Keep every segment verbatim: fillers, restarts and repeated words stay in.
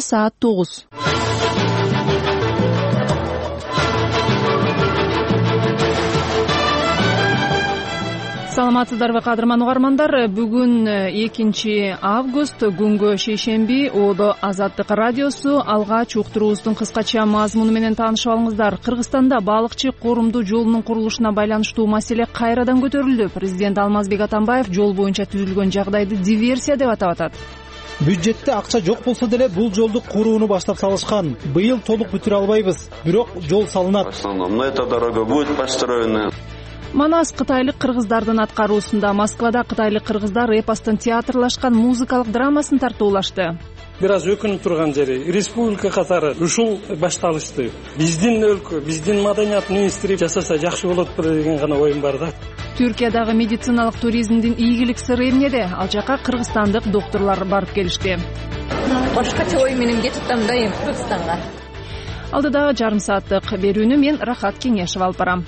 саат тогуз. Саламатсыздарбы кадырман угармандар, бүгүн экинчи август күнгө шейшемби. Оодо Азаттык радиосу. Алгач уктуруубуздун кыскача мазмуну менен таанышып алыңыздар. Кыргызстанда балыкчы корумдуу жолунун курулушуна байланыштуу маселе кайрадан көтөрүлдү. Президент Алмазбек Атамбаев жол боюнча түзүлгөн жагдайды диверсия деп атап атат. Бюджетте акча жок болсо деле бул жолду курууну баштап салышкан. Быйыл толук бүтүрө албайбыз, бирок жол салынат. Но эта дорога будет построена. Манас кытайлык кыргыздардын аткаруусунда Москвада кытайлык кыргыздар эпостун театрлашкан музыкалык драмасын тартуулашты. Бир аз өкүнүп турган жери республика катары ушул башталышты. Биздин өлкө, биздин маданият министри жасаса жакшы болот деген гана оюм бар да. Түркиядагы медициналык туризмдин ийгилик сыры эмнеде? Ал жака кыргызстандык доктурлар барып келишти. Башкача ой менен кетип атамдайм Кыргызстанга. Алдыдагы жарым сааттык берүүнү мен Рахат Кеңешев алып барам.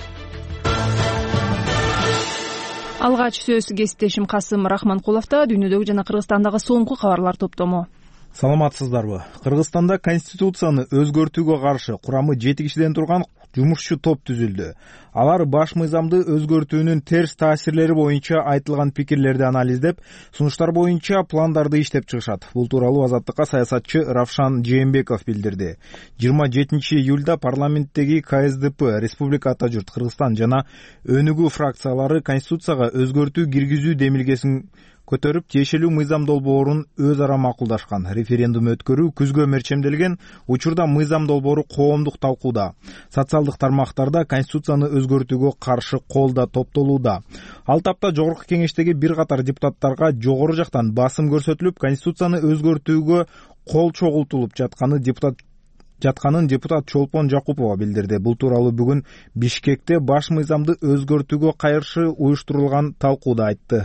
Алгач сөз кесиптешим Касым Рахманкуловдо. Дүйнөдөгү жана Кыргызстандагы соңку кабарлар топтому. Саламатсыздарбы? Кыргызстанда конституцияны өзгөртүүгө каршы курамы жети кишиден турган жумушчу топ түзүлдү. Алар баш мыйзамды өзгөртүүнүн терс таасирлери боюнча айтылган пикирлерди анализдеп, сунуштар боюнча пландарды иштеп чыгышат. Бул тууралуу Азаттыкка саясатчы Равшан Жээнбеков билдирди. жыйырма жетинчи июлда парламенттеги ка эс дэ пэ, Республика Ата журт Кыргызстан жана Өнүгүү фракциялары конституцияга өзгөртүү киргизүү демилгесин көтөрүп, тиешелүү мыйзам долбоорун өз ара макулдашкан. Референдум өткөрүү күзгө мерчемделген. Учурда мыйзам долбоору коомдук талкууда. Социалдык тармактарда конституцияны өзгөртүүгө каршы кол да топтолууда. Ал тапта жогорку кеңештеги бир катар депутаттарга жогору жактан басым көрсөтүлүп, конституцияны өзгөртүүгө кол чогултулуп жатканы депутат жатканын депутат Чолпон Жакупова билдирди. Бул тууралуу бүгүн Бишкекте баш мыйзамды өзгөртүүгө каршы уюштурулган талкууда айтты.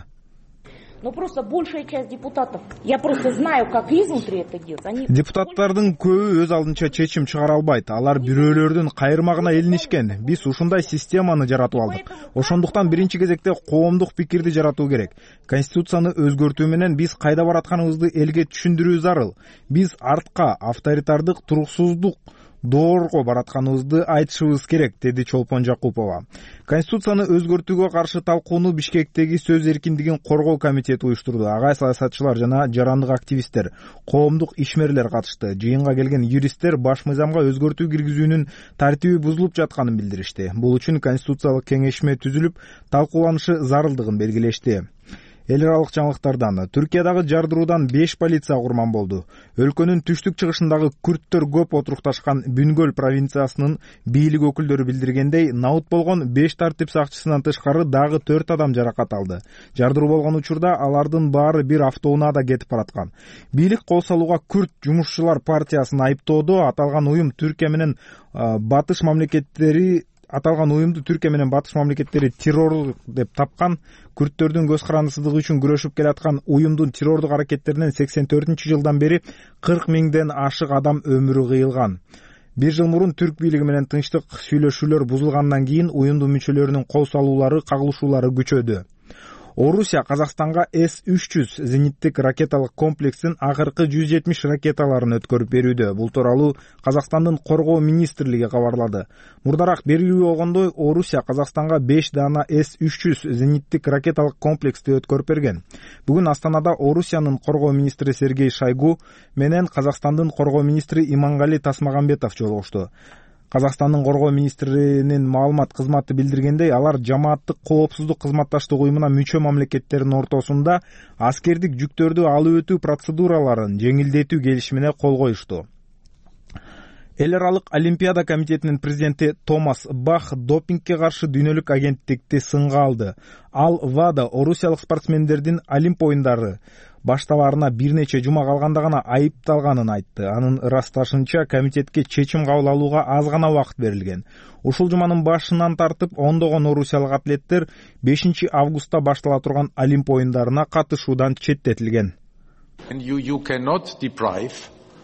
Но просто большая часть депутатов, я просто знаю, как изнутри это делать. Они... Депутаттардын көбү өз алдынча чечим чыгара албайт. Алар бирөөлөрдүн кайырмагына элинишкен. Биз ушундай системаны жаратып алдык. Ошондуктан биринчи кезекте коомдук пикирди жаратуу керек. Конституцияны өзгөртүү менен биз кайда баратканыбызды элге түшүндүрүү зарыл. Биз артка авторитардык, туруксуздук доорго баратканыбызды айтышыбыз керек, деди Чолпон Жакупова. Конституцияны өзгөртүүгө каршы талкууну Бишкектеги сөз эркиндигин коргоо комитети уюштурду. Агай саясатчылар жана жарандык активисттер, коомдук ишмерлер катышты. Жыйынга келген юристтер баш мыйзамга өзгөртүү киргизүүнүн тартиби бузулуп жатканын билдиришти. Бул үчүн конституциялык кеңешме түзүлүп, талкууланышы зарылдыгын белгилешти. Эл аралык жаңылыктардан. Түркиядагы жардыруудан беш полиция курман болду. Өлкөнүн түштүк чыгышындагы күрттөр көп отурукташкан Бүнгөл провинциясынын бийлик өкүлдөрү билдиргендей, наут болгон беш тартип сакчысынан тышкары дагы төрт адам жаракат алды. Жардыруу болгон учурда алардын баары бир автоунаада кетип бараткан. Бийлик кол салууга Күрт жумушчулар партиясын айыптоодо. Аталган уюм Түркия менен батыш мамлекеттери Аталган уюмду Түркия менен батыш мамлекеттери террор деп тапкан. Күрттөрдүн көз карандысыздыгы үчүн күрөшүп келаткан уюмдун террордук аракеттеринен сексен төртүнчү жылдан бери кырк миңден ашык адам өмүрү кыйылган. Бир жыл мурун түрк бийлиги менен тынчтык сүйлөшүүлөр бузулгандан кийин уюмдун мүчөлөрүнүн кол салуулары, кагылышуулары күчөдү. Орусия Казакстанга эс үч жүз зениттик ракеталык комплексин акыркы жүз жетимиш ракеталарын өткөрүп берүүдө. Бул тууралуу Казакстандын коргоо министрлиги кабарлады. Мурдараак белгилүү болгондой, Орусия Казакстанга беш дана эс үч жүз зениттик ракеталык комплексти өткөрүп берген. Бүгүн Астанада Орусиянын коргоо министри Сергей Шойгу менен Казакстандын коргоо министри Имангали Тасмагамбетов жолугушту. Казакстандын коргоо министринин маалымат кызматы билдиргендей, алар жамааттык коопсуздук кызматташтык уюмуна мүчө мамлекеттердин ортосунда аскердик жүктөрдү алып өтүү процедураларын жеңилдетүү келишимине кол коюшту. Эл аралык Олимпиада комитетинин президенти Томас Бах допингге каршы дүйнөлүк агенттикти сынга алды. Ал ВАДА орусиялык спортсмендердин Олимп оюндары башталарына бир нече жума калганда гана айыпталганын айтты. Анын ырасташынча комитетке чечим кабыл алууга аз гана убакыт берилген. Ушул жуманын башынан тартып ондогон орусиялык атлеттер бешинчи августта баштала турган Олимп оюндарына катышуудан четтетилген. You, you cannot deprive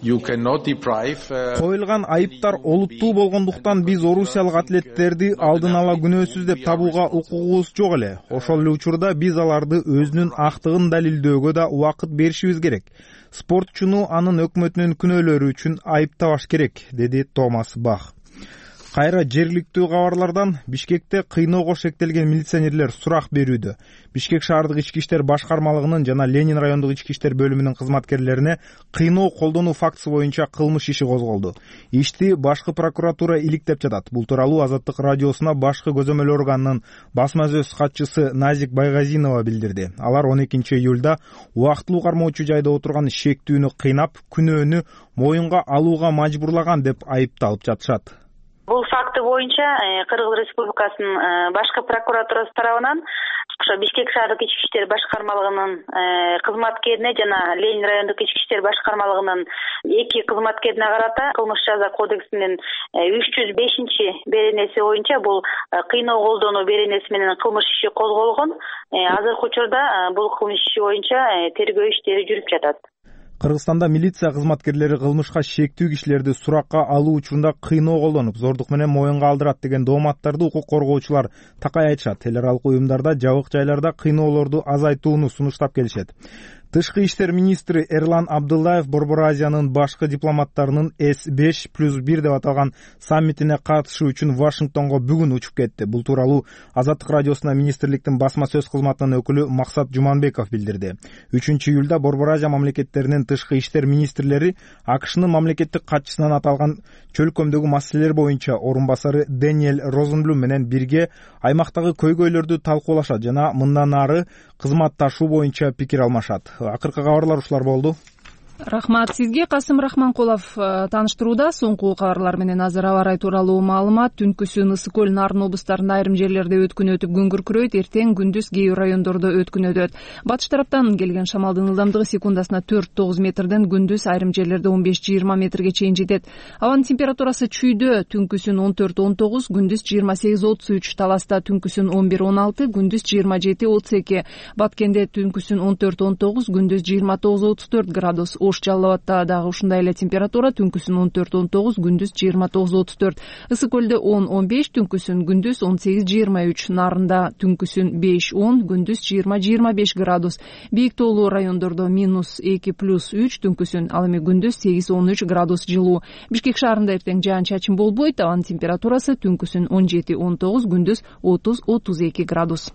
коюлган айыптар олуттуу болгондуктан биз орусиялык атлеттерди алдын ала күнөөсүз деп табууга укугубуз жок эле. Ошол эле учурда биз аларды өзүнүн актыгын далилдөөгө да убакыт беришибиз керек. Спортчуну анын өкмөтүнүн күнөөлөрү үчүн айыптабаш керек, деди Томас Бах. Кайра жергиликтүү кабарлардан Бишкекте кыйноого шектелген милиционерлер сурак берүүдө. Бишкек шаардык ички иштер башкармалыгынын жана Ленин райондук ички иштер бөлүмүнүн кызматкерлерине кыйноо колдонуу фактысы боюнча кылмыш иши козголду. Ишти башкы прокуратура иликтеп жатат. Бул тууралуу Азаттык радиосуна башкы көзөмөл органынын басма сөз катчысы Назик Байгазинова билдирди. Алар он экинчи июлда убактылуу кармоочу жайда отурган шектүүнү кыйнап, күнөөнү моюнга алууга мажбурлаган деп айыпталып жатышат. Бул факты боюнча Кыргыз Республикасынын башкы прокуратурасы тарабынан ошо Бишкек шаардык ички иштер башкармалыгынын кызматкерине жана Ленин райондук ички иштер башкармалыгынын эки кызматкерине карата кылмыш жаза кодексинин үч жүз бешинчи беренеси боюнча бул кыйноо колдонуу беренеси менен кылмыш иши козголгон. Азыркы учурда бул кылмыш иши боюнча тергөө иштери жүрүп жатат. Кыргызстанда милиция кызматкерлери кылмышка шектүү кишилерди суракка алуу учурунда кыйноо колдонуп, зордук менен моюнга алдырат деген дооматтарды укук коргоочулар такай айтышат. Эл аралык уюмдарда жабык жайларда кыйноолорду азайтууну сунуштап келишет. Тышкы иштер министри Эрлан Абдуллаев Борбор Азиянын башкы дипломаттарынын эс беш плюс бир деп аталган саммитине катышуу үчүн Вашингтонго бүгүн учуп кетти. Бул тууралуу Азаттык радиосуна министрликтин басма сөз кызматынын өкүлү Максат Жуманбеков билдирди. үчүнчү июлда Борбор Азия мамлекеттеринин тышкы иштер министрлери АКШнын мамлекеттик катчысынан аталган чөлкөмдөгү маселелер боюнча орун басары Дэниэль Розенблюм менен бирге аймактагы көйгөйлөрдү талкуулашат жана мындан ары кызматташуу боюнча пикир алмашат. Акыркы кабарлар ушулар болду. Рахмат сизге. Касым Рахманкулов тааныштырууда. Соңку кабарлар менен азыр аба ырайы тууралуу маалымат. Түнкүсүн Ысык көл, Нарын облустарында айрым жерлерде өткүн өтүп күн күркүрөйт, эртең күндүз кээ бир райондордо өткүн өтөт. Батыш тараптан келген шамалдын ылдамдыгы секундасына төрт тогуз метрден, күндүз айрым жерлерде он беш жыйырма метрге чейин жетет. Абанын температурасы чүйдө, түнкүсүн он төрт он тогуз, күндүз жыйырма сегиз отуз үч, Таласта түнкүсүн он бир он алты, күндүз жыйырма жети отуз эки, Баткенде түнкүсүн он төрт он тогуз, күндүз жыйырма тогуз отуз төрт градус. Ош Жалал абадта дагы ушундай эле температура, түнкүсүн он төрт он тогуз, күндүз жыйырма тогуз отуз төрт. Ысык көлдө он он беш, түнкүсүн күндүз он сегиз жыйырма үч, Нарында түнкүсүн беш он, күндүз жыйырма жыйырма беш градус. Бийик тоолуу райондордо минус эки плюс үч, түнкүсүн, ал эми күндүз сегиз он үч градус жылуу. Бишкек шаарында эртең жаан чачын болбойт, абанын температурасы түнкүсүн он жети он тогуз, күндүз отуз отуз эки градус.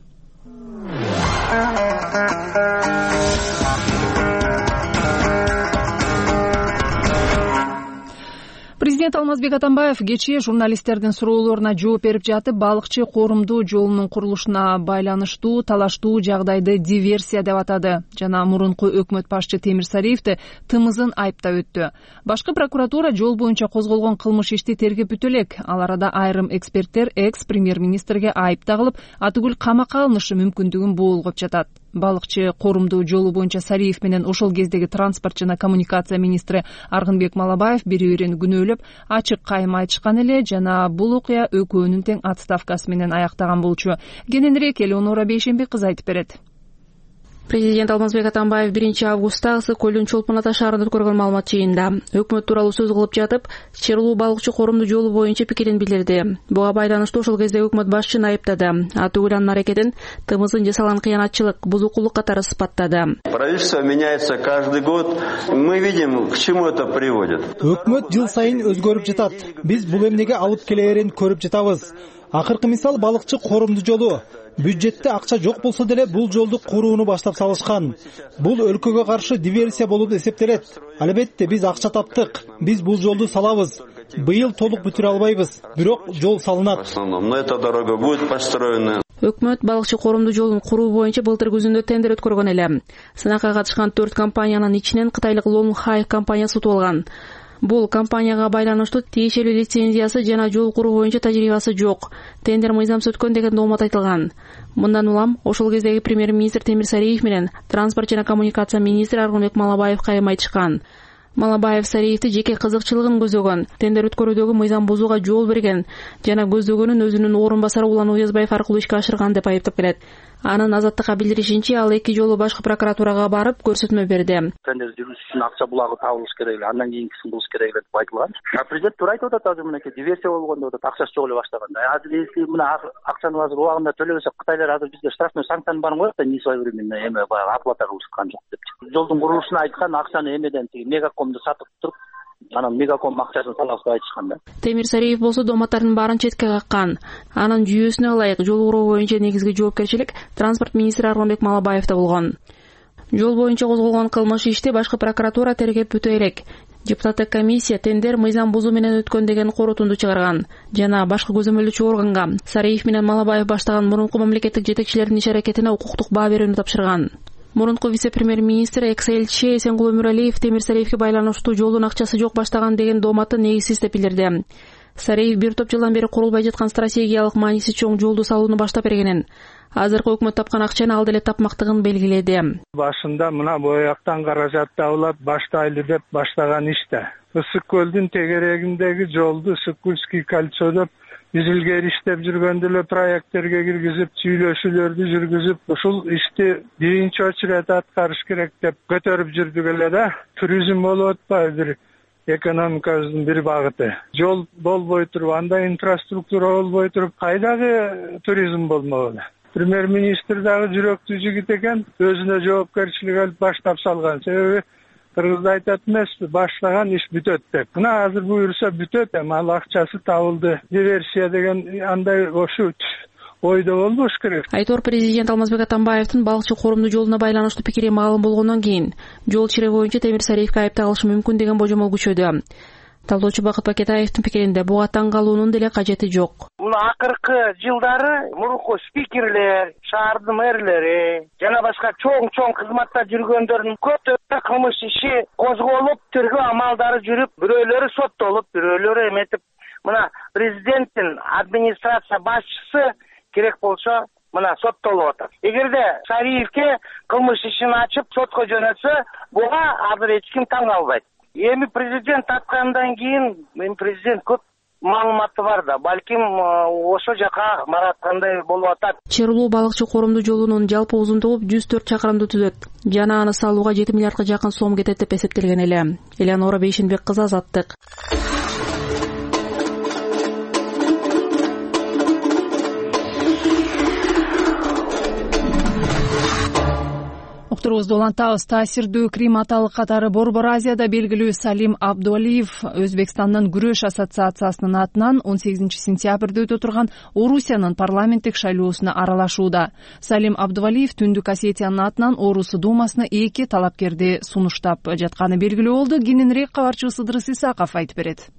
Президент Алмазбек Атамбаев кечээ журналисттердин суроолоруна жооп берип жатып, балыкчы корумдуу жолунун курулушуна байланыштуу талаштуу жагдайды диверсия деп атады жана мурунку өкмөт башчы Темир Сариевди тымызын айыптап өттү. Башкы прокуратура жол боюнча козголгон кылмыш ишти тергеп бүтө элек. Ал арада айрым эксперттер экс-премьер-министрге айып тагылып, атыгүл камакка алынышы мүмкүндүгүн боолгоп жатат. Балыкчы корумдуу жолу боюнча Сариев менен ошол кездеги транспорт жана коммуникация министри Аргынбек Малабаев бири-бирин күнөөлөп, ачык кайым айтышкан эле жана бул окуя экөөнүн тең отставкасы менен аяктаган болчу. Кененирээк Элеонора Бейшенбек кыз айтып берет. Президент Алмазбек Атамбаев биринчи августта Ысык көлүн Чолпон Ата шаарында өткөргөн маалымат жыйынында өкмөт тууралуу сөз кылып жатып, Чырлуу балыкчы корумдуу жолу боюнча пикирин билдирди. Буга байланыштуу ошол кезде өкмөт башчыны айыптады. Атыгүл анын аракетин тымызын жасалган кыянатчылык, бузукулук катары сыпаттады. Правительство меняется каждый год. Мы видим, к чему это приводит. Өкмөт жыл сайын өзгөрүп жатат. Биз бул эмнеге алып келерин көрүп жатабыз. Акыркы мисал балыкчы корумдуу жолу. Бюджетте акча жок болсо деле бул жолду курууну баштап салышкан. Бул өлкөгө каршы диверсия болуп эсептелет. Албетте биз акча таптык. Биз бул жолду салабыз. Быйыл толук бүтүрө албайбыз, бирок жол салынат. Но эта дорога будет построена. Өкмөт балыкчы корумдуу жолун куруу боюнча былтыр күзүндө тендер өткөргөн эле. Сынакка катышкан төрт компаниянын ичинен Кытайлык Long Hai компаниясы утуп алган. Бул компанияга байланыштуу тиешелүү лицензиясы жана жол куруу боюнча тажрыйбасы жок. Тендер мыйзамсыз өткөн деген доомат айтылган. Мындан улам ошол кездеги премьер-министр Темир Сариев менен транспорт жана коммуникация министри Аргынбек Малабаев кайым айтышкан. Малабаев Сариевди жеке кызыкчылыгын көзөгөн, тендер өткөрүүдөгү мыйзам бузууга жол берген жана көздөгөнүн өзүнүн орун басары Улан Уязбаев аркылуу ишке ашырган деп айыптап келет. Анын Азаттыкка билдиришинче, ал эки жолу башкы прокуратурага барып көрсөтмө берди. Тендер жүргүзүш үчүн акча булагы табылыш керек эле, андан кийинкисин кылыш керек эле деп айтылган. Президент туура айтып атат, азыр мынакей диверсия болгондо атат, акчасы жок эле баштаганда. Азыр если мына акчаны азыр убагында төлөбөсөк, Кытайлар азыр бизге штрафной санкцияны барып коет да, не своевременно эме баягы оплата кылышкан жок деп. Жолдун курулушуна айткан акчаны эмеден тиги Мегакомду сатып туруп, анан Мегаком акчасын салабыз деп айтышкан да. Темир Сариев болсо дооматтардын баарын четке каккан. Анын жүйөсүнө ылайык жол куруу боюнча негизги жоопкерчилик транспорт министри Арманбек Малабаевда болгон. Жол боюнча козголгон кылмыш ишти башкы прокуратура тергеп бүтө элек. Депутаттык комиссия тендер мыйзам бузуу менен өткөн деген корутунду чыгарган жана башкы көзөмөлчү органга Сариев менен Малабаев баштаган мурунку мамлекеттик жетекчилердин иш-аракетине укуктук баа берүүнү тапшырган. Мурунку вице-премьер-министр экс-элчи Эсенгул Өмүралиев Темир Сариевге байланыштуу жолдун акчасы жок баштаган деген дооматты негизсиз деп билдирди. Сариев бир топ жылдан бери курулбай жаткан стратегиялык мааниси чоң жолду салууну баштап бергенин, азыркы өкмөт тапкан акчаны ал деле тапмактыгын белгиледи. Башында мына бояктан каражат табылат баштайлы деп баштаган иште. Ысык көлдүн тегерегиндеги жолду Сокульский кольцо деп биз илгери иштеп жүргөндө эле проекттерге киргизип, сүйлөшүүлөрдү жүргүзүп, ушул ишти биринчи очередь аткарыш керек деп көтөрүп жүрдүк эле да. Туризм болуп атпайбы, экономикабыздын бир багыты. Жол болбой туруп, анда инфраструктура болбой туруп, кайдагы туризм болмогу? Премьер-министр дагы жүрөктүү жигит экен, өзүнө жоопкерчилик алып баштап салган. Себеби кыргызда айтат эмеспи, баштаган иш бүтөт деп. Мына азыр буюрса бүтөт, эми ал акчасы табылды. Диверсия деген андай ошо ойдо болбош керек. Айтор президент Алмазбек Атамбаевдин балыкчы коомдуу жолуна байланыштуу пикири маалым болгондон кийин жол чире боюнча Темир Сариевге айып тагылышы мүмкүн деген божомол күчөдү. Талдоочу Бакыт Пакетаевдин пикиринде буга таң калуунун деле кажети жок. Мына акыркы жылдары мурунку спикерлер, шаардын мэрлери жана башка чоң-чоң кызматта жүргөндөрдүн көптөгөн кылмыш иши козголуп, тергөө амалдары жүрүп, бирөөлөрү соттолуп, бирөөлөрү эметип, мына президенттин администрация башчысы керек болсо мына соттолуп атат. Эгерде Сариевке кылмыш ишин ачып сотко жөнөтсө, буга азыр эч ким таң калбайт. Эми президент аткандан кийин, мен президент көп маалыматы бар да, балким ошо жака бараткандай болуп атат. Черлуу балыкчы коомдуу жолунун жалпы узундугу жүз төрт чакырымды түзөт жана аны салууга жети миллиардга жакын сом кетет деп эсептелген эле. Элеонора Бейшенбек кызы, Азаттык. Уктурубузду улантабыз. Таасирдүү Крим аталык катары Борбор Азияда белгилүү Салим Абдувалиев Өзбекстандын күрөш ассоциациясынын атынан он сегизинчи сентябрда өтө турган Орусиянын парламенттик шайлоосуна аралашууда. Салим Абдувалиев Түндүк Осетиянын атынан Орусу думасына эки талапкерди сунуштап жатканы белгилүү болду. Кененирээк кабарчыбыз Ыдырыс Исаков айтып берет.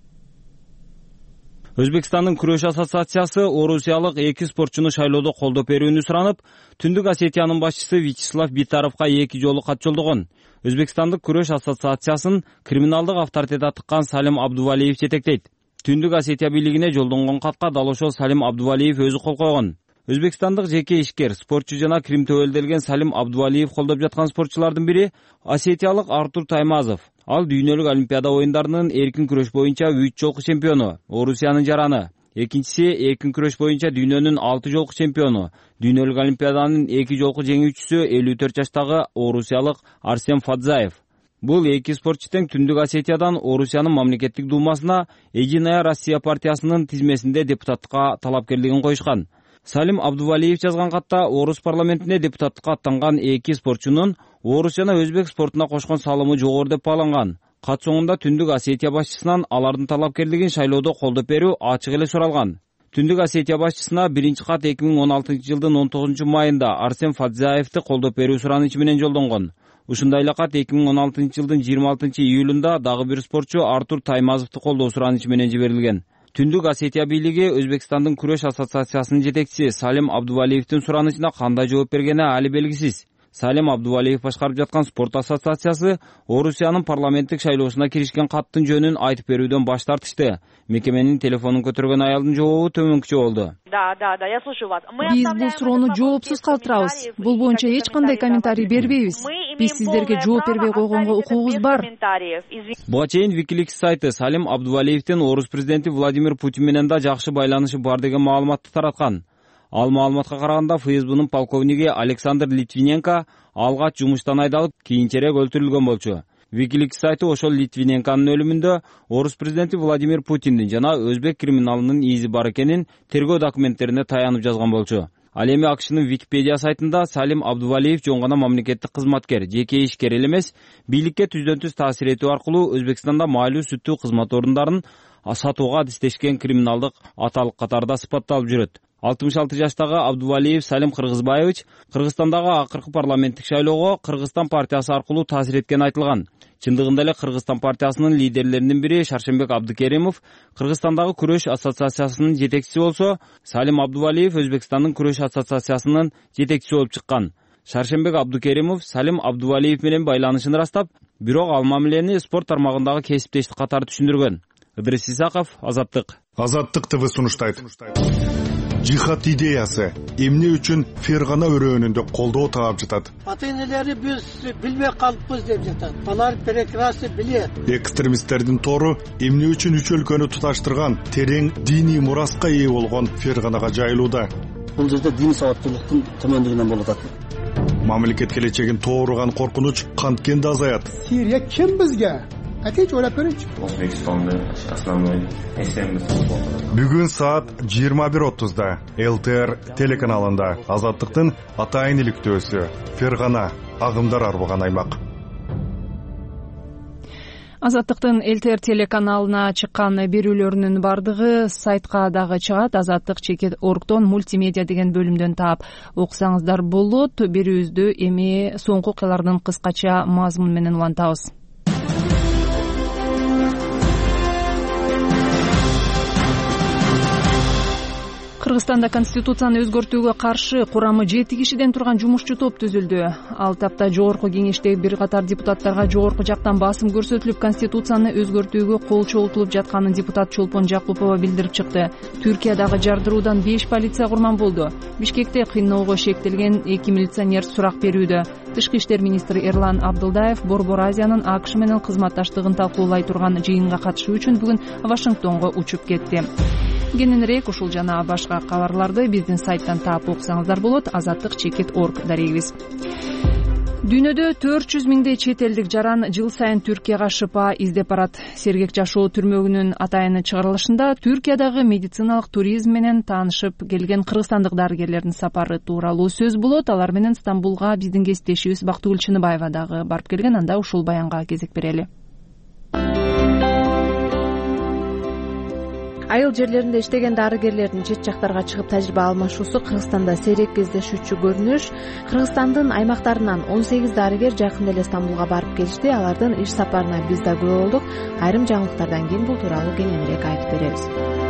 Өзбекстандын күрөш ассоциациясы орусиялык эки спортчуну шайлоодо колдоп берүүнү суранып, Түндүк Осетиянын башчысы Вячеслав Битаровго эки жолу кат жолдогон. Өзбекстандык күрөш ассоциациясын криминалдык авторитет атыккан Салим Абдувалиев жетектейт. Түндүк Осетия бийлигине жолдонгон катка дал ошол Салим Абдувалиев өзү кол койгон. Өзбекстандык жеке ишкер, спортчу жана Крим төбөлдөлгөн Салим Абдувалиев колдоп жаткан спортчулардын бири осетиялык Артур Таймазов. Ал дүйнөлүк олимпиада оюндарынын эркин күрөш боюнча үч жолку чемпиону, Орусиянын жараны. Экинчиси эркин күрөш боюнча дүйнөнүн алты жолку чемпиону, дүйнөлүк олимпиаданын эки жолку жеңүүчүсү элүү төрт жаштагы орусиялык Арсен Фадзаев. Бул эки спортчу тең Түндүк Осетиядан Орусиянын мамлекеттик думасына Единая Россия партиясынын тизмесинде депутаттыкка талапкерлигин коюшкан. Салим Абдувалиев жазган катта Орус парламентине депутаттыкка аттанган эки спортчунун Орус жана өзбек спортуна кошкон салымы жогору деп бааланган. Кат соңунда Түндүк Осетия башчысынан алардын талапкерлигин шайлоодо колдоп берүү ачык эле суралган. Түндүк Осетия башчысына биринчи кат эки миң он алтынчы жылдын он тогузунчу майында Арсен Фадзаевди колдоп берүү суранычы менен жолдонгон. Ушундай эле кат эки миң он алтынчы жылдын жыйырма алтынчы июлунда дагы бир спортчу Артур Таймазовду колдоо суранычы менен жиберилген. Түндүк Осетия бийлиги Өзбекстандын күрөш ассоциациясынын жетекчиси Салим Абдувалиевдин суранычына кандай жооп бергени али белгисиз. Салим Абдувалиев башкарып жаткан спорт ассоциациясы Орусиянын парламенттик шайлоосуна киришкен каттын жөнүн айтып берүүдөн баш тартышты. Мекеменин телефонун көтөргөн аялдын жообу төмөнкүчө болду. Да, да, да, я слушаю вас. Биз бул суроону жоопсуз калтырабыз. Бул боюнча эч кандай комментарий бербейбиз. Биз сиздерге жооп бербей койгонго укугубуз бар. Буга чейин Wikileaks сайты Салим Абдувалиевдин Орус президенти Владимир Путин менен да жакшы байланышы бар деген маалыматты тараткан. Ал маалыматка караганда эф эс бнын полковниги Александр Литвиненко алгач жумуштан айдалып, кийинчерээк өлтүрүлгөн болчу. Wikileaks сайты ошол Литвиненконун өлүмүндө орус президенти Владимир Путиндин жана өзбек криминалынын изи бар экенин тергөө документтерине таянып жазган болчу. Ал эми АКШнын Википедия сайтында Салим Абдувалиев жөн гана мамлекеттик кызматкер, жеке ишкер эле эмес, бийликке түздөн түз таасир этүү аркылуу Өзбекстанда маалуу сүттүү кызмат орундарын сатууга адистешкен криминалдык аталык катарда сыпатталып жүрөт. алтымыш алты жаштагы Абдувалиев Салим Кыргызбаевич Кыргызстандагы акыркы парламенттик шайлоого Кыргызстан партиясы аркылуу таасир эткени айтылган. Чындыгында эле Кыргызстан партиясынын лидерлеринин бири Шаршембек Абдыкеримов Кыргызстандагы күрөш ассоциациясынын жетекчиси болсо, Салим Абдувалиев Өзбекстандын күрөш ассоциациясынын жетекчиси болуп чыккан. Шаршембек Абдыкеримов Салим Абдувалиев менен байланышын ырастап, бирок ал мамилени спорт тармагындагы кесиптештик катары түшүндүргөн. Ыдрис Исаков, Азаттык. Азаттык ТВ сунуштайт. Жихад идеясы эмне үчүн Фергана өрөөнүндө колдоо таап жатат? Ата-энелери биз билбей калыппыз деп жатат. Алар прекрасно билет. Экстремисттердин тору эмне үчүн үч өлкөнү туташтырган терең диний мураска ээ болгон Ферганага жайылууда? Бул жерде диний сабаттуулуктун төмөндүгүнөн болуп атат. Мамлекет келечегин тооруган коркунуч канткенде азаят. Сирия ким бизге? Атеч ойлап көрөйүнчү. Өзбекстанда основной эсембиз. Бүгүн саат жыйырма бир отузда эл тэ эр телеканалында Азаттыктын атайын иликтөөсү Фергана агымдар арбыган аймак. Азаттыктын эл тэ эр телеканалына чыккан берүүлөрүнүн бардыгы сайтка дагы чыгат. Азаттык чекит оргтон мультимедиа деген бөлүмдөн таап окусаңыздар болот. Берүүбүздү эми соңку окуялардын кыскача мазмуну менен улантабыз. Кыргызстанда конституцияны өзгөртүүгө каршы курамы жети кишиден турган жумушчу топ түзүлдү. Ал тапта жогорку кеңештеги бир катар депутаттарга жогорку жактан басым көрсөтүлүп, конституцияны өзгөртүүгө кол чогултулуп жатканын депутат Чолпон Жакупова билдирип чыкты. Түркиядагы жардыруудан беш полиция курман болду. Бишкекте кыйноого шектелген эки милиционер сурак берүүдө. Тышкы иштер министри Эрлан Абдылдаев Борбор Азиянын АКШ менен кызматташтыгын талкуулай турган жыйынга катышуу үчүн бүгүн Вашингтонго учуп кетти. Кененирээк ушул жана башка кабарларды биздин сайттан таап окусаңыздар болот. Азаттык чекит точка орг дарегибиз. Дүйнөдө төрт жүз миңдей чет элдик жаран жыл сайын Түркияга шыпа издеп барат. Сергек жашоо түрмөгүнүн атайыны чыгарылышында Түркиядагы медициналык туризм менен таанышып келген кыргызстандык дарыгерлердин сапары тууралуу сөз болот. Алар менен Стамбулга биздин кесиптешибиз Бактыгүл Чыныбаева дагы барып келген. Анда ушул баянга кезек берели. Айыл жерлеринде иштеген дарыгерлердин чет жактарга чыгып тажрыйба алмашуусу Кыргызстанда сейрек кездешүүчү көрүнүш. Кыргызстандын аймактарынан он сегиз дарыгер жакында эле Стамбулга барып келишти. Алардын иш сапарына биз да күбө болдук. Айрым жаңылыктардан кийин бул тууралуу кененирээк айтып беребиз.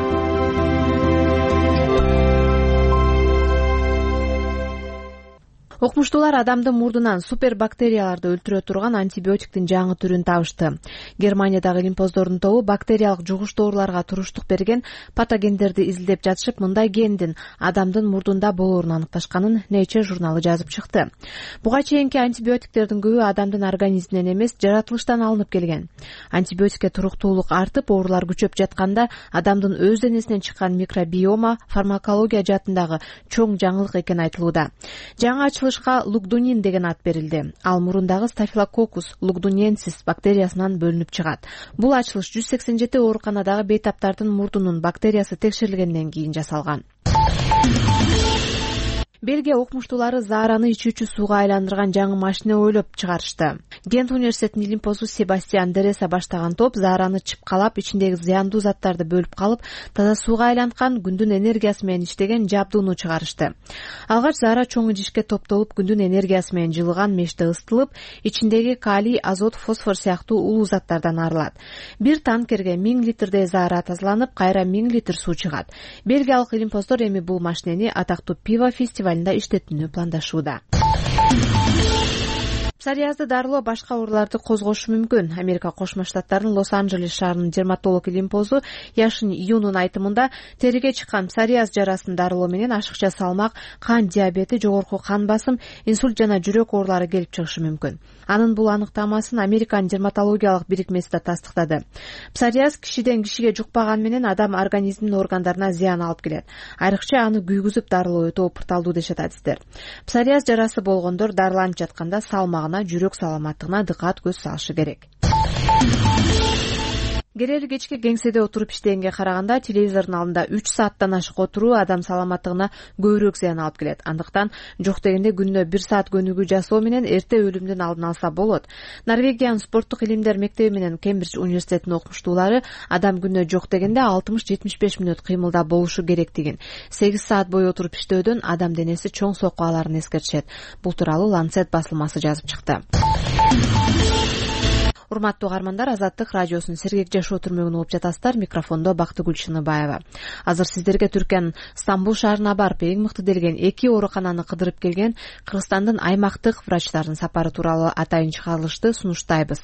Окумуштуулар адамдын мурдунан супербактерияларды өлтүрө турган антибиотиктин жаңы түрүн табышты. Германиядагы илимпоздордун тобу бактериялык жугуштуу ооруларга туруштук берген патогендерди изилдеп жатышып, мындай гендин адамдын мурдунда болоорун аныкташканын Nature журналы жазып чыкты. Буга чейинки антибиотиктердин көбү адамдын организминен эмес, жаратылыштан алынып келген. Антибиотикке туруктуулук артып, оорулар күчөп жатканда адамдын өз денесинен чыккан микробиома фармакология жаатындагы чоң жаңылык экени айтылууда. Жаңы лугдунин деген ат берилди. Ал мурундагы стафилококус лугдуненсис бактериясынан бөлүнүп чыгат. Бул ачылыш жүз сексен жети ооруканадагы бейтаптардын мурдунун бактериясы текшерилгенден кийин жасалган. Бельгия окумуштуулары заараны ичүүчү сууга айландырган жаңы машина ойлоп чыгарышты. Гент университетинин илимпозу Себастьян Дереса баштаган топ заараны чыпкалап, ичиндеги зыяндуу заттарды бөлүп калып, таза сууга айланткан күндүн энергиясы менен иштеген жабдууну чыгарышты. Алгач заара чоң идишке топтолуп, күндүн энергиясы менен жылыган меште ысытылып, ичиндеги калий, азот, фосфор сыяктуу улуу заттардан арылат. Бир танкерге миң литрдей заара тазаланып, кайра миң литр суу чыгат. Бельгиялык илимпоздор эми бул машинени атактуу пиво фестивалында иштетүүнү пландашууда. Псориазды дарылоо башка ооруларды козгошу мүмкүн. Америка Кошмо Штаттарынын Лос-Анджелес шаарынын дерматолог илимпозу Яшин Юнун айтымында териге чыккан псориаз жарасын дарылоо менен ашыкча салмак, кан диабети, жогорку кан басым, инсульт жана жүрөк оорулары келип чыгышы мүмкүн. Анын бул аныктамасын Американын дерматологиялык бирикмеси да тастыктады. Псориаз кишиден кишиге жукпаган менен адам организминин органдарына зыян алып келет. Айрыкча аны күйгүзүп дарылоо өтө опурталдуу дешет адистер. Псориаз жарасы болгондор дарыланып жатканда салмагына, жүрөк саламаттыгына дыкат көз салышы керек. Керери кечки кеңседе отуруп иштегенге караганда телевизордун алдында үч сааттан ашык отуруу адам саламаттыгына көбүрөөк зыян алып келет. Андыктан жок дегенде күнүнө бир саат көнүгүү жасоо менен эрте өлүмдүн алдын алса болот. Норвегиянын спорттук илимдер мектеби менен Кембридж университетинин окумуштуулары адам күнүнө жок дегенде алтымыш жетимиш беш мүнөт кыймылда болушу керектигин, сегиз саат бою отуруп иштөөдөн адам денеси чоң сокку аларын эскертишет. Бул тууралуу Lancet басылмасы жазып чыкты. Урматтуу угармандар, Азаттык радиосунун сергек жашоо түрмөгүн угуп жатасыздар. Микрофондо Бактыгүл Шыныбаева. Азыр сиздерге Түркиянын Стамбул шаарына барып эң мыкты делген эки оорукананы кыдырып келген Кыргызстандын аймактык врачтарынын сапары тууралуу атайын чыгарылышты сунуштайбыз.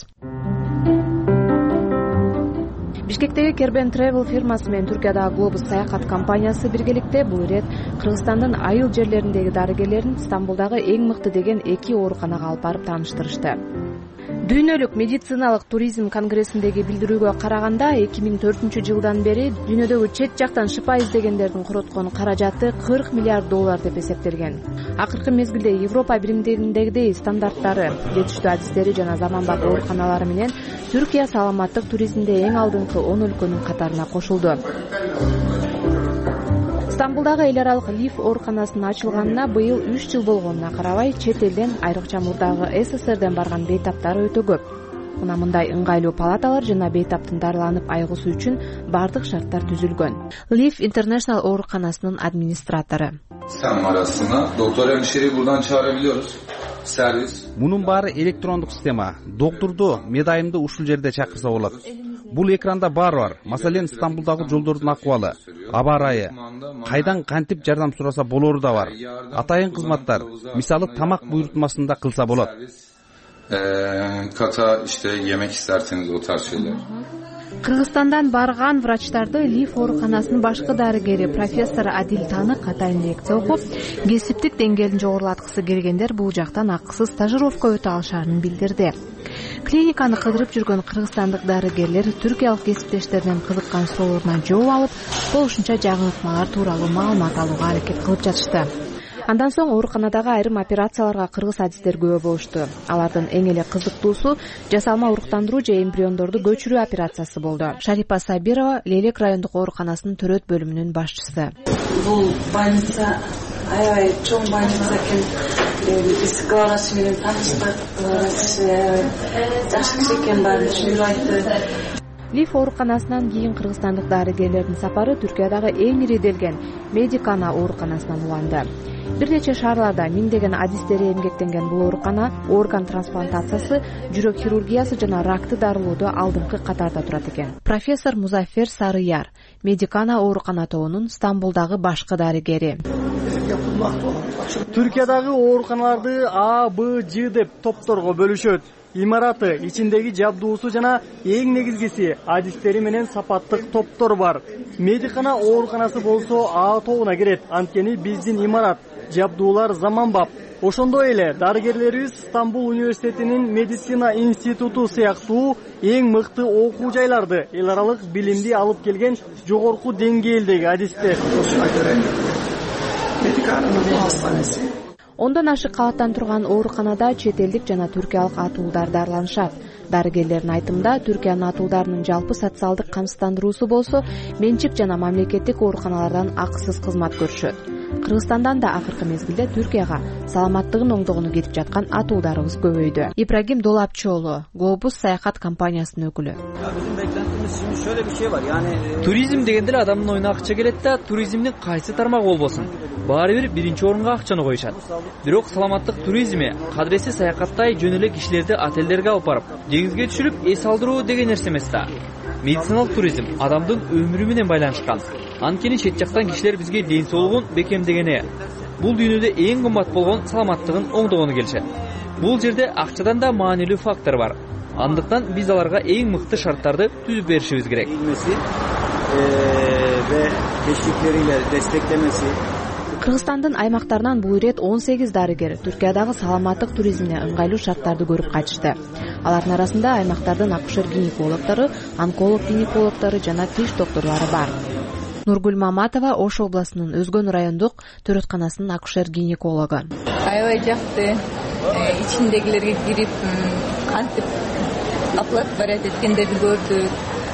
Бишкектеги Кербен Travel фирмасы менен Түркиядагы Глобус саякат компаниясы биргеликте бул ирет Кыргызстандын айыл жерлериндеги дарыгерлерин Стамбулдагы эң мыкты деген эки ооруканага алып барып тааныштырышты. Дүйнөлүк медициналык туризм конгрессиндеги билдирүүгө караганда эки миң төртүнчү жылдан бери дүйнөдөгү чет жактан шыпа издегендердин короткон каражаты кырк миллиард доллар деп эсептелген. Акыркы мезгилде Европа биримдигиндегидей стандарттары, жетиштүү адистери жана заманбап ооруканалары менен Түркия саламаттык туризмде эң алдыңкы он өлкөнүн катарына кошулду. Стамбулдагы эл аралык Лиф ооруканасынын ачылганына быйыл үч жыл болгонуна карабай, чет элден, айрыкча мурдагы СССРден барган бейтаптар өтө көп. Мына мындай ыңгайлуу палаталар жана бейтаптын дарыланып айыгуусу үчүн бардык шарттар түзүлгөн. Лиф International ооруканасынын администратору. Арасына доктор hemşireyi buradan çağırabiliyoruz. Servis. Мунун баары электрондук система. Доктурду, медайымды ушул жерде чакырса болот. Бул экранда баары бар. Маселен, Стамбулдагы жолдордун акыбалы, аба ырайы, кайдан кантип жардам сураса болору да бар. Атайын кызматтар, мисалы тамак буйрутмасында кылса болот. Kata işte yemek isterseniz o tarz şeyler. Кыргызстандан барган врачтарды Лиф ооруканасынын башкы дарыгери профессор Адил Танык атайын лекция окуп, кесиптик деңгээлин жогорулаткысы келгендер бул жактан акысыз стажировка өтө алышарын билдирди. Клиниканы кыдырып жүргөн кыргызстандык дарыгерлер түркиялык кесиптештеринен кызыккан суроолоруна жооп алып, болушунча жаңылыкмалар тууралуу маалымат алууга аракет кылып жатышты. Андан соң ооруканадагы айрым операцияларга кыргыз адистер күбө болушту. Алардын эң эле кызыктуусу жасалма уруктандыруу же эмбриондорду көчүрүү операциясы болду. Шарипа Сабирова Лелек райондук ооруканасынын төрөт бөлүмүнүн башчысы. Бул больница аябай чоң больница экен. Биз главврач менен тааныштык. Жакшы киши экен, баары түшүнүп айтты. Лиф ооруканасынан кийин кыргызстандык дарыгерлердин сапары Түркиядагы эң ири делген Медикана ооруканасынан уланды. Бир нече шаарларда миңдеген адистери эмгектенген бул оорукана орган трансплантациясы, жүрөк хирургиясы жана ракты дарылоодо алдыңкы катарда турат экен. Профессор Музафер Сарыяр, Медикана оорукана тобунун Стамбулдагы башкы дарыгери. Түркиядагы ооруканаларды А, Б, Ж деп топторго бөлүшөт. Имараты, ичиндеги жабдуусу жана эң негизгиси адистери менен сапаттык топтор бар. Медикана ооруканасы болсо А тобуна кирет. Анткени биздин имарат, жабдуулар заманбап. Ошондой эле дарыгерлерибиз Стамбул университетинин медицина институту сыяктуу эң мыкты окуу жайларды, эл аралык билимди алып келген жогорку деңгээлдеги адистер. Ондон ашык кабаттан турган ооруканада чет элдик жана түркиялык атуулдар дарыланышат. Дарыгерлердин айтымында, Түркиянын атуулдарынын жалпы социалдык камсыздандыруусу болсо, менчик жана мамлекеттик ооруканалардан акысыз кызмат көрүшөт. Кыргызстандан да акыркы мезгилде Түркияга саламаттыгын оңдогону кетип жаткан атуулдарыбыз көбөйдү. Ибрагим Долапчоолу, Глобус саякат компаниясынын өкүлү. Туризм дегенде эле адамдын оюна акча келет да, туризмдин кайсы тармагы болбосун, баары бир биринчи орунга акчаны коюшат. Бирок саламаттык туризми кадыресиз саякаттай жөн эле кишилерди отелдерге алып барып, деңизге түшүрүп эс алдыруу деген нерсе эмес да. Медициналык туризм адамдын өмүрү менен байланышкан. Анткени чет жактан кишилер бизге ден соолугун бекемдегени, бул дүйнөдө эң кымбат болгон саламаттыгын оңдогону келишет. бул жерде акчадан да маанилүү фактор бар. Андыктан биз аларга эң мыкты шарттарды түзүп беришибиз керек. Кыргызстандын аймактарынан бул ирет он сегиз дарыгер Түркиядагы саламаттык туризмине ыңгайлуу шарттарды көрүп кайтышты. Алардын арасында аймактардын акушер-гинекологдору, онколог-гинекологдору жана тиш докторлору бар. Нургүл Маматова Ош областынын Өзгөн райондук төрөтканасынын акушер-гинекологу. Аябай жакты, ичиндегилерге кирип, кантип оплата барат эткендерди көрдүк.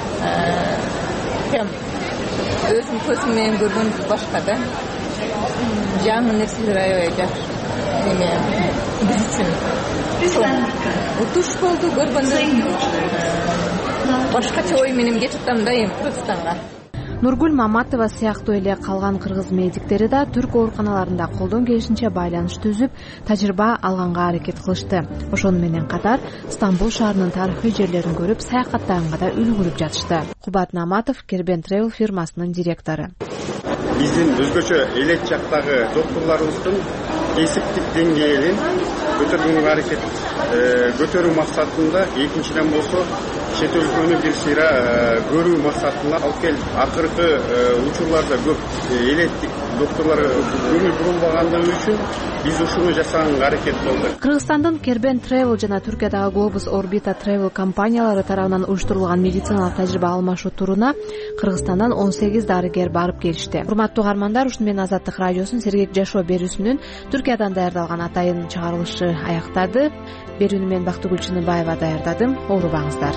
Прям өзүм көзүм менен көргөндү башка да. Жаңы нерселер аябай жакшы. Эме биз үчүн. Утуш болду көргөндө. Башкача ой менен кетип атам да эми Кыргызстанга. Нургүл Маматова сыяктуу эле калган кыргыз медиктери да түрк ооруканаларында колдон келишинче байланыш түзүп, тажрыйба алганга аракет кылышты. Ошону менен катар Стамбул шаарынын тарыхый жерлерин көрүп, саякаттаганга да үлгүрүп жатышты. Кубат Наматов Кербен Travel фирмасынын директору. Биздин өзгөчө элет жактагы доктурларыбыздын кесиптик деңгээлин көтөргөнгө аракет көтөрүү максатында, экинчиден болсо чет өлкөнү бир сыйра көрүү максатында алып келип, акыркы учурларда көп элеттик доктурлар көңүл бурулбагандыгы үчүн биз ушуну жасаганга аракет кылдык. Кыргызстандын Кербен Travel жана Түркиядагы Globus Orbita Travel компаниялары тарабынан уюштурулган медициналык тажрыйба алмашуу туруна Кыргызстандан он сегиз дарыгер барып келишти. Урматтуу угармандар, ушуну менен Азаттык радиосунун Сергек жашоо берүүсүнүн Түркиядан даярдалган атайын чыгарылышы аяктады. Берүүнү мен Бактыгүл Чыныбаева даярдадым. Оорубаңыздар.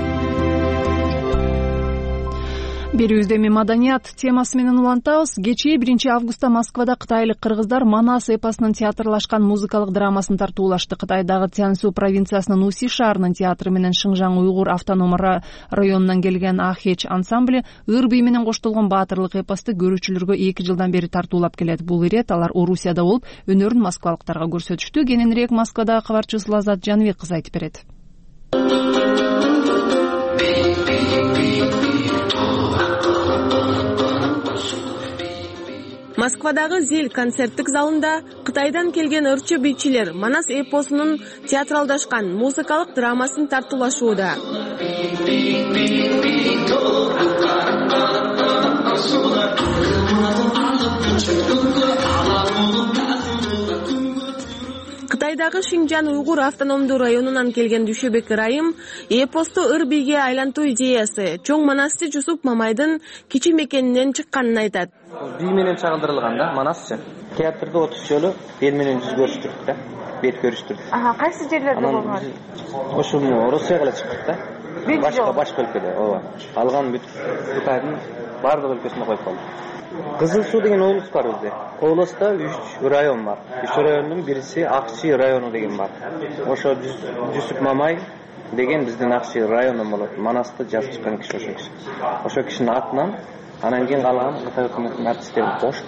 Берүүбүздө эми маданият темасы менен улантабыз. Кечээ биринчи августта Москвада кытайлык кыргыздар Манас эпосунун театрлашкан музыкалык драмасын тартуулашты. Кытайдагы Цзянсу провинциясынын Уси шаарынын театры менен Шыңжаң уйгур автоном районунан келген Ахеч ансамбле ыр бий менен коштолгон баатырлык эпосту көрүүчүлөргө эки жылдан бери тартуулап келет. Бул ирет алар Орусияда болуп, өнөрүн москвалыктарга көрсөтүштү. Кененирээк Москвадагы кабарчыбыз Лазат Жаныбек кызы айтып берет. Москвадагы Зель концерттик залында Кытайдан келген ырчы бийчилер Манас эпосунун театралдашкан музыкалык драмасын тартуулашууда. Кытайдагы Шинжан уйгур автономдуу районунан келген Дүйшөбек Ырайым эпосту ыр бийге айлантуу идеясы чоң Манасты Жусуп Мамайдын кичи мекенинен чыкканын айтат. Бий менен чагылдырылган да Манасчы. Театрда отуз жолу эл менен жүз көрүштүрдүк да, бет көрүштүрдүк. Аха, кайсы жерлерде болгон? Ошо Орусияга чыктык да. Башка башка өлкөдө, ооба. Алган бүт Кытайдын бардык өлкөсүндө коюп болду. Кызыл Суу деген облус бар bizde. Облуста үч район бар. үч райондун бириси Акчи району деген бар. Ошо Жусуп Мамай деген биздин Акчи районунан болот. Манасты жазып чыккан киши ошо киши. Ошо кишинин атынан анан кийин калган Кытай өкмөтүнүн артисттери кошуп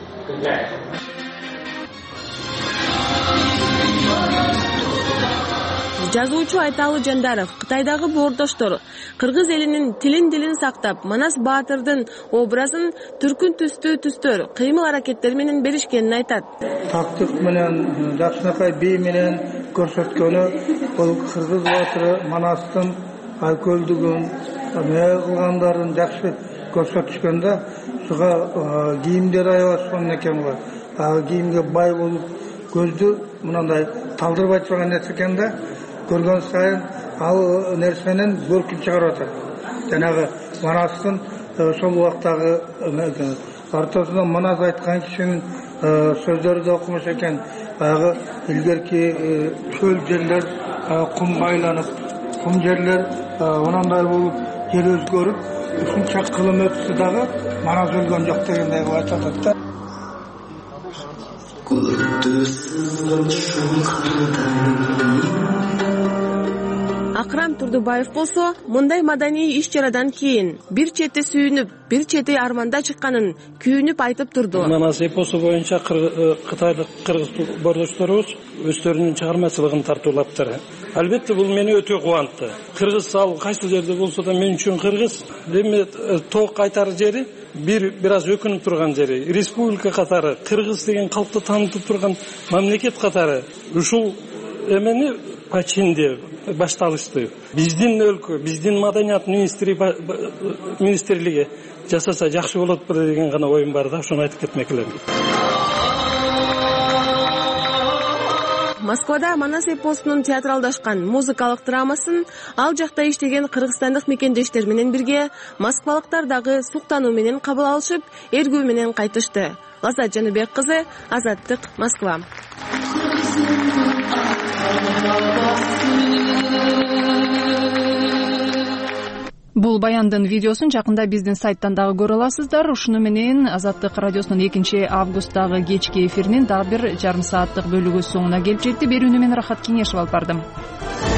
Жазуучу Айталы Жандаров Кытайдагы боордоштор кыргыз элинин тилин дилин сактап, Манас баатырдын образын түркүн түстүү түстөр, кыймыл-аракеттер менен беришкенин айтат. Тактык менен, жакшынакай бий менен көрсөткөнү бул кыргыз баатыры Манастын алкөлдүгүн, эмне кылгандарын жакшы көрсөтүшкөндө, суга кийимдер аябай сонун экен го. Кийимге бай болуп, көздү мындай талдырбай турган нерсе экен да. Көргөн сайын ал нерсенин көркүн чыгарып атат. Жанагы Манастын ошол убактагы ортосунда Манас айткан кишинин сөздөрү да окумуш экен. Баягы илгерки чөл жерлер кумга айланып, кум жерлер онандай болуп, жер өзгөрүп, ушунча кылым өтсө дагы Манас өлгөн жок дегендей кылып айтып атат да. Акрам Турдубаев болсо, мындай маданий иш-чарадан кийин бир чети сүйүнүп, бир чети арманда чыкканын күйүнүп айтып турду. Манас эпосу боюнча кытайлык кыргыз боордошторубуз өздөрүнүн чыгармачылыгын тартуулаптыр. Албетте бул мени өтө кубантты. Кыргыз ал кайсы жерде болсо да мен үчүн кыргыз. Деме ток айтар жери бир бир аз өкүнүп турган жери. Республика катары, кыргыз деген калкты таанытып турган мамлекет катары ушул эмени починди башталышты. Биздин өлкө, биздин маданият министрлиги жасаса жакшы болот деген гана оюм бар да, ошону айтып кетмек элем. Москвада Манас эпосунун театралдашкан музыкалык драмасын ал жакта иштеген кыргызстандык мекендештер менен бирге москвалыктар дагы суктануу менен кабыл алышып, эргүү менен кайтышты. Лаззат Жаныбек кызы, Азаттык, Москва. Бул баяндын видеосун жакында биздин сайттан дагы көрө аласыздар. Ушуну менен Азаттык радиосунун экинчи августтагы кечки эфиринин дагы бир жарым сааттык бөлүгү соңуна келип жетти. Берүүнү мен Рахат Кеңешев алып бардым.